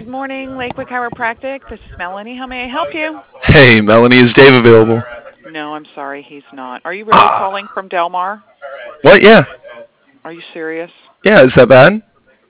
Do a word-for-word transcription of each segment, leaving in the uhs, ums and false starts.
Good morning, Lakewood Chiropractic. This is Melanie. How may I help you? Hey, Melanie, is Dave available? No, I'm sorry, he's not. Are you really Ah. calling from Del Mar? What? Yeah. Are you serious? Yeah, is that bad?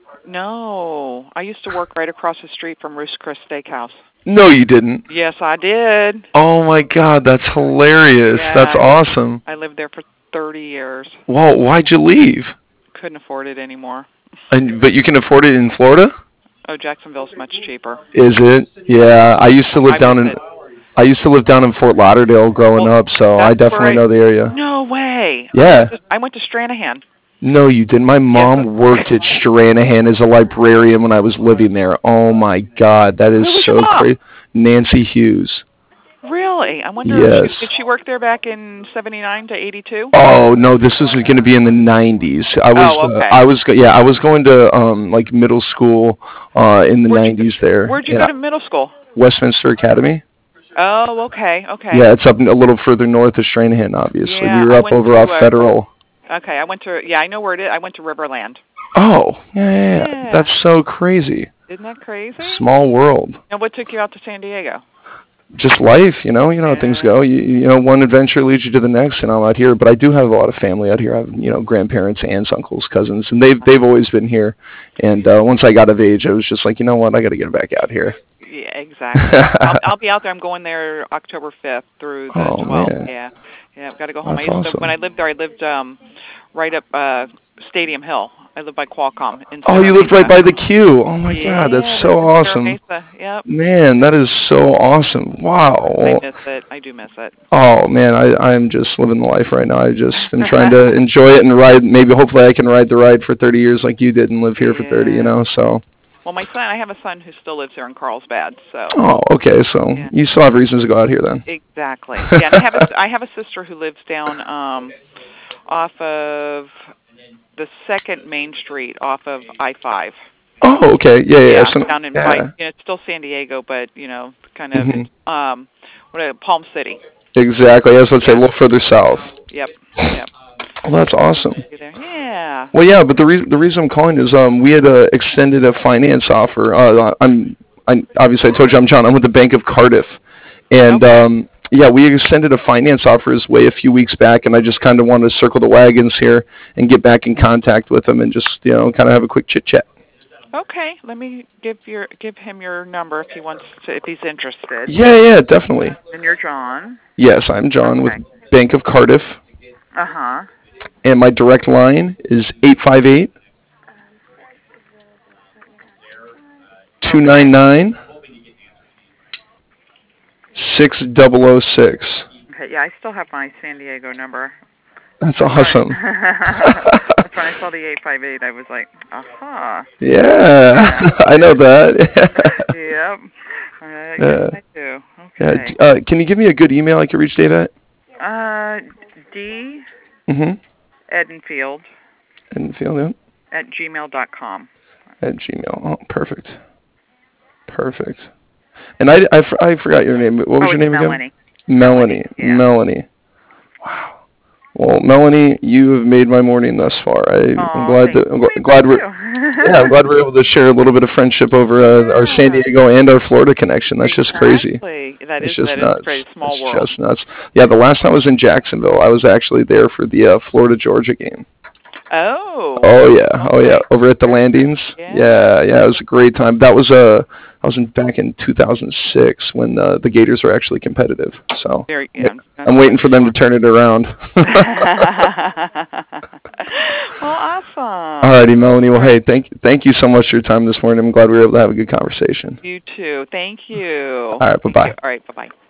No, I used to work right across the street from Roost Chris Steakhouse. No, you didn't. Yes, I did. Oh my God, that's hilarious. Yeah, That's I lived, awesome. I lived there for thirty years. Well, why'd you leave? Couldn't afford it anymore. And but you can afford it in Florida? Oh, Jacksonville's much cheaper. Is it? Yeah, I used to live I down in visit. I used to live down in Fort Lauderdale growing Well, up, so I that's where definitely I. know the area. No way. I Yeah. went to, I went to Stranahan. No, you didn't. My Yes. mom worked at Stranahan as a librarian when I was living there. Oh my God, that is Who was your so mom? crazy. Nancy Hughes. Really? I wonder if Yes. she did she work there back in seventy-nine to eighty-two? Oh no, this is going to be in the nineties. I was, Oh, uh, okay. I was, go- yeah, I was going to um like middle school, uh in the Where'd you nineties there. Where'd you And go I- to middle school? Westminster Academy. Oh, okay, okay. Yeah, it's up a little further north of Stranahan. Obviously, Yeah, we were I up went over to off uh, Federal. okay, I went to yeah, I know where it is. I went to Riverland. Oh, yeah, yeah, yeah. Yeah. That's so crazy. Isn't that crazy? Small world. Now, what took you out to San Diego? Just life, you know, you know how things Yeah. go. You, you know, one adventure leads you to the next, and I'm out here. But I do have a lot of family out here. I have, you know, grandparents, aunts, uncles, cousins, and they've they've always been here. And uh, once I got of age, I was just like, you know what, I got to get back out here. Yeah, exactly. I'll, I'll be out there. I'm going there October fifth through the Oh, twelfth. man. Yeah, yeah. I've got to go home. That's I used to, awesome. when I lived there, I lived um right up uh Stadium Hill. I lived by Qualcomm in Oh, Serra you lived Mesa. right by the queue. Oh my Yeah, God, that's I so lived in Serra awesome. Mesa. Yep. Man, that is so awesome. Wow. I Well, miss it. I do miss it. oh man, I I'm just living the life right now. I just am trying to enjoy it and ride. Maybe hopefully I can ride the ride for thirty years like you did and live here for thirty. You Yeah. know, so. Well, my son, I have a son who still lives here in Carlsbad, so. Oh, okay. So Yeah. you still have reasons to go out here then. Exactly. Yeah, and I have a I have a sister who lives down um off of the second Main Street off of I five. Oh, okay. Yeah, yeah. Yeah, So, down in yeah. by, you know, it's still San Diego, but you know, kind of hmm um what uh, Palm City. Exactly. I was going to say a Yeah. little further south. Yep. Yep. Oh, that's awesome. You there? Yeah. Well, yeah, but the reason the reason I'm calling is um we had uh, extended a finance offer. Uh, I'm I obviously I told you I'm John. I'm with the Bank of Cardiff, and Okay. um yeah, we extended a finance offer his way a few weeks back, and I just kind of wanted to circle the wagons here and get back in contact with him and just you know kind of have a quick chit chat. Okay. Let me give your give him your number if he wants to if he's interested. Yeah, yeah, definitely. And you're John. Yes, I'm John with Okay. Bank of Cardiff, Uh huh. and my direct line is eight five eight two nine nine six zero zero six. Okay. Yeah, I still have my San Diego number. That's That's right. awesome. That's when I saw the eight five eight. I was like, aha. Yeah, Yeah. I know that. Yep. Uh, Yeah. yes, I do. Yeah. Okay. d- Uh, can you give me a good email I can reach Dave at? Uh, D Mm-hmm. Edenfield And feel that at gmail dot com. at Gmail. Oh, perfect. Perfect. And I, I, f- I forgot your name. What was Oh, your it's name Melanie. again? Melanie. Yeah. Melanie. Wow. Well, Melanie, you have made my morning thus far. I, Oh, I'm glad thank that I'm you. gl- glad we're yeah, I'm glad we're able to share a little bit of friendship over uh, our San Yeah. Diego and our Florida connection. That's just crazy. Exactly. That It's is just that nuts. is crazy. Small it's world. just nuts. Yeah, the last time I was in Jacksonville, I was actually there for the uh, Florida Georgia game. Oh. Oh yeah, oh yeah, over at the landings. Yeah. Yeah, yeah, it was a great time. That was uh, I was in back in two thousand six when uh, the Gators were actually competitive. So Very. Yeah. I'm waiting for them to turn it around. Well, awesome. Alrighty, Melanie. Well, hey, thank thank you so much for your time this morning. I'm glad we were able to have a good conversation. You too. Thank you. All right, bye Thank bye. you. All right. Bye bye.